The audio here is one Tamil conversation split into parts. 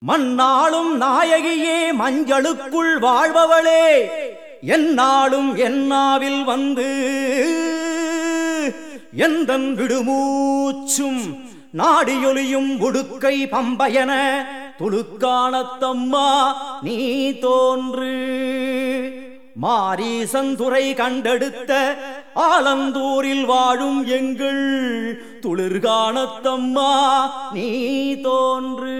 மண்ணாளும் நாயகியே மஞ்சளுக்குள் வாழ்பவளே என்னாலும் என்னாவில் வந்து எந்தன் விடுமூச்சும் நாடியொலியும் உடுக்கை பம்பயன துளுக்கானத்தம்மா நீ தோன்று மாரீசந்துரை கண்டெடுத்த ஆலந்தூரில் வாழும் எங்கள் துளிர்கானத்தம்மா நீ தோன்று.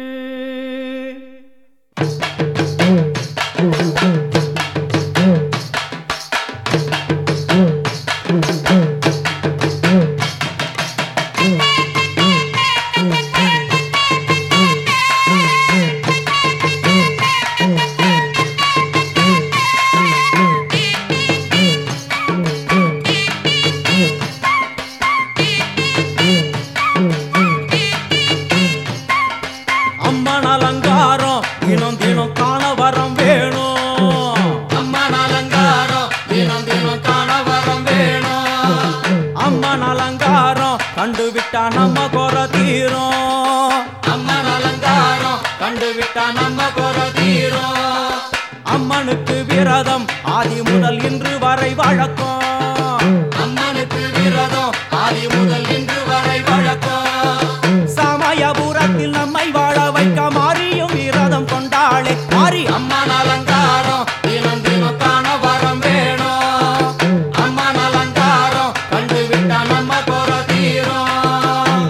அம்மன் அலங்காரம் தினம் தினம் காண வரம் வேணும். அம்மன் அலங்காரம் தினம் தினம் காண வரம் வேணும். அம்மன் அலங்காரம் கண்டுவிட்டா நம்ம குறை தீரும். அம்மன் அலங்காரம் கண்டுவிட்டா நம்ம குறை தீரும். அம்மனுக்கு விரதம் ஆதி முதல் இன்று வரை வழக்கம். அம்மனுக்கு விரதம் ஆதி முதல் இன்று வரை வழக்கம். சமயபுரத்தில் நம்மை வாழ வைக்க மாறியும் விரதம் கொண்டாளே மாறி அம்மன் அலங்காரம் தினம் தினம் காண வரம் வேணும். அம்மன் அலங்காரம் கண்டுவிட்டா நம்ம குறை தீரும்.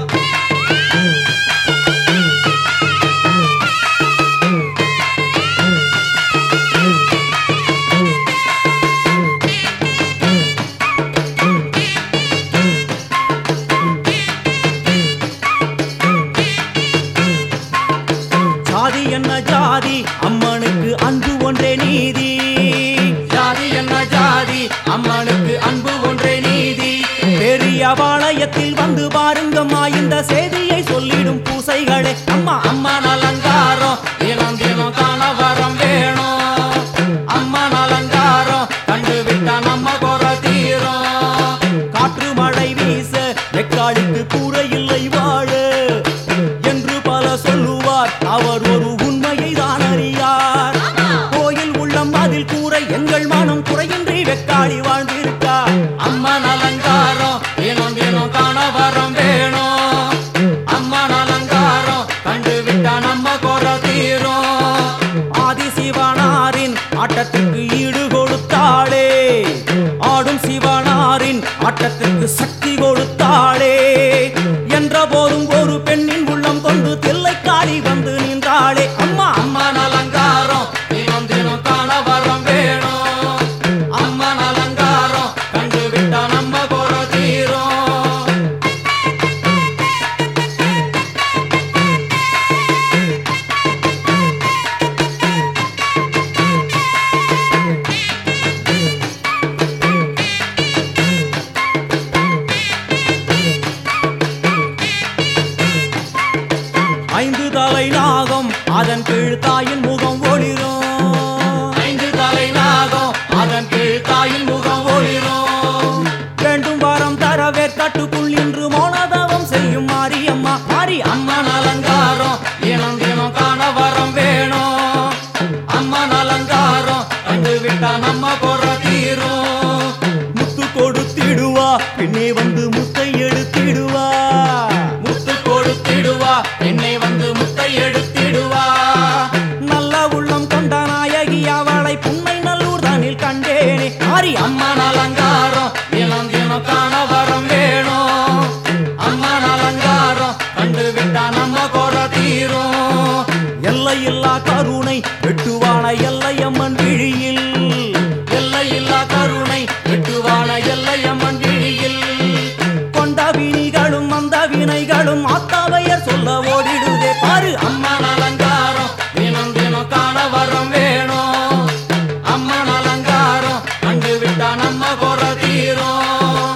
ஜாதி என்ன ஜாதி அம்மனுக்கு அன்பு ஒன்றே நீதி. ஜாதி என்ன ஜாதி அம்மனுக்கு அன்பு ஒன்றே நீதி. பெரிய பாளையத்தில் வந்து பாருங்கம்மா இந்த செய்தியை சொல்லிடும் பூசைகளே அம்மா. அம்மன் அலங்காரம் தினம் தினம் காண வரம் வேணும். அம்மன் அலங்காரம் கண்டுவிட்டா நம்ம குறை தீரும். காற்று மழை வீச வெக்காளிக்கு கூரை இல்லை வாழ என்று பல சொல்லுவார் அவர் ஒரு உண்மையை தான் அறியார். கோயில் உள்ளம் அதில் கூரை எங்கள் மனம் குறையின்றி வெக்காளி வாழ்ந்திருக்கார். அம்மன் அலங்காரம் தினம் தினம் காண வரம் வேணும். அம்மன் அலங்காரம் கண்டுவிட்டா நம்ம குறை தீரும். ஆதி சிவனாரின் ஆட்டத்திற்கு ஈடு கொடுத்தாளே ஆடும் சிவனாரின் ஆட்டத்திற்கு சக்தி கொடுத்தாளே என்ற போதும் ஒரு பெண்ணின் உள்ளம் கொண்டு தில்லைக்காளி வந்து நின்றாளே அம்மா. அம்மன் அலங்காரம் தினம் தினம் காண வரம் வேணும். அம்மன் அலங்காரம் கண்டுவிட்டா நம்ம குறை தீரும். ஐந்து தலை நாகம் அதன் கீழ் தாயின் முகம் ஒளிரும். ஐந்து தலை நாகம் அதன் கீழ் தாயின் முகம் ஒளிரும். வேண்டும் வரம் தரவே கட்டுக்குள் இன்று மௌனதவம் செய்யும் மாரியம்மா மாரி அம்மன் அலங்காரம் தினம் தினம் காண வரம் வேணும். அம்மன் அலங்காரம் கண்டுவிட்டா நம்ம குறை தீரும். முத்து கொடுத்திடுவா பின்னே வந்து முத்தை எடுத்திடுவா. முத்து கொடுத்திடுவா என்னை வந்து முத்தை எடுத்திடுவா. நல்ல உள்ளம் கொண்ட நாயகி அவளை புன்னை நல்லூர் தானில் கண்டேனே மாரி அம்மன் அலங்காரம் தினம் தினம் காண வரம் வேணும். அம்மன் அலங்காரம் கண்டுவிட்டா நம்ம குறை தீரும். எல்லையில்லா கருணை வெட்டுவான எல்லையம்மன் விழியில். எல்லையில்லா கருணை வெட்டுவான எல்லையம்மன் விழியில். கொண்ட வினிகளும் அந்த வினைகளும் ஆத்தாவையர் சொல்ல ஓடிடுதே பாரு அம்மன் அலங்காரம் தினம் தினம் காண வரம் வேணும். அம்மன் அலங்காரம் கண்டுவிட்டா நம்ம குறை தீரும்.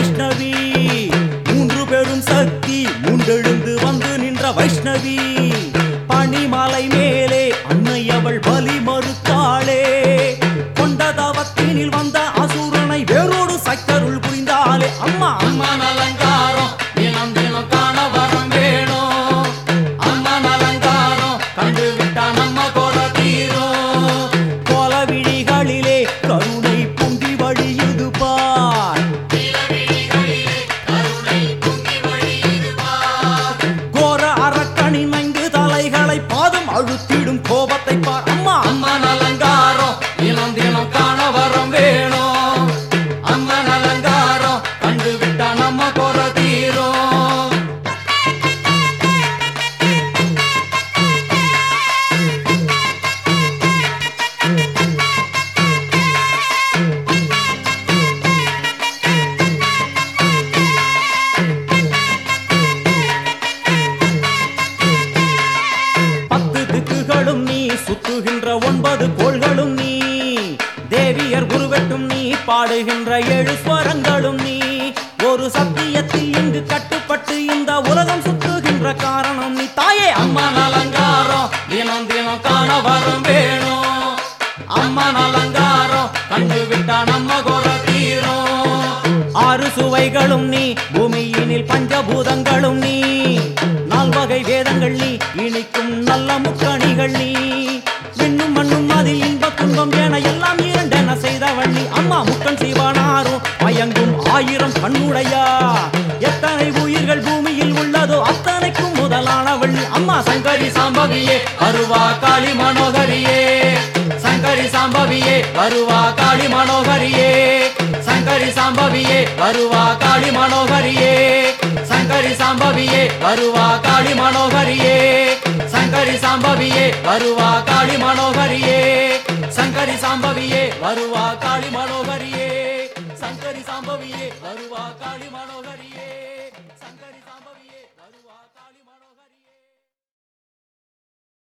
வைஷ்ணவி மூன்று பெரும் சக்தி மூண்டெழுந்து வந்து நின்ற வைஷ்ணவி பனிமலை மேலே அன்னை அவள் பலி மறுத்தாளே கொண்ட தவத்தினில் வந்த அசுரனை வேரோடு சக்கருள் புரிந்தாளே அம்மா அம்மன் அலங்காரம் தினம் தினம் காண வரம் வேணும் அம்மன் அலங்காரம் கண்டு விட்டா நம்ம கோல தீரும் கோல விழிகளிலே கருணை பொங்கி வழியுது பார் கோர அரக்கனின் 5 தலைகளை பாதம் அழுத்திடும் கோபத்தை பார் அம்மா அம்மன் அலங்காரம் தினம் தினம் காண வரம் வேணும் அம்மன் அலங்காரம் கண்டு விட்டா நம்ம கோல தீரும் நீ சுத்துகின்ற 9 கோள்களும் நீ தேவியர் குருவெட்டும் நீ பாடுகின்ற 7 ஸ்வரங்களும் நீ ஒரு சத்தியத்தில் இங்கு கட்டுப்பட்டு இந்த உலகம் சுத்துகின்ற காரணம் நீ தாயே அம்மன் அலங்காரம் தினம் தினம் காண வரம் வேணும் அம்மன் அலங்காரம் கண்டு விட்டா நம்ம கோல தீரும் 6 சுவைகளும் நீ பூமியினில் பஞ்சபூதங்களும் நீ 4 வகை வேதங்கள் நீ இனிக்கும் நல்ல முக்கணிகள் நீ விண்ணும் மண்ணும் அதில் இன்ப துன்பம் என எல்லாம் இரண்டென செய்தவள் நீ அம்மா முக்கன் சிவனாரும் மயங்கும் 1000 கண்ணுடையா எத்தனை உயிர்கள் பூமியில் உள்ளதோ அத்தனைக்கும் முதலானவள் நீ அம்மா சங்கரி சாம்பவியே வருவா காளி மனோகரியே சங்கரி சாம்பவியே வருவா காளி மனோகரியே சங்கரி சாம்பவியே வருவா காளி மனோகரியே சங்கரி சாம்பவியே வருவா காளி மனோகரியே சங்கரி சாம்பவியே வருவா காளி மனோகரியே சங்கரி சாம்பவியே வருவா காளி மனோகரியே சங்கரி சாம்பவியே வருவா காளி மனோகரியே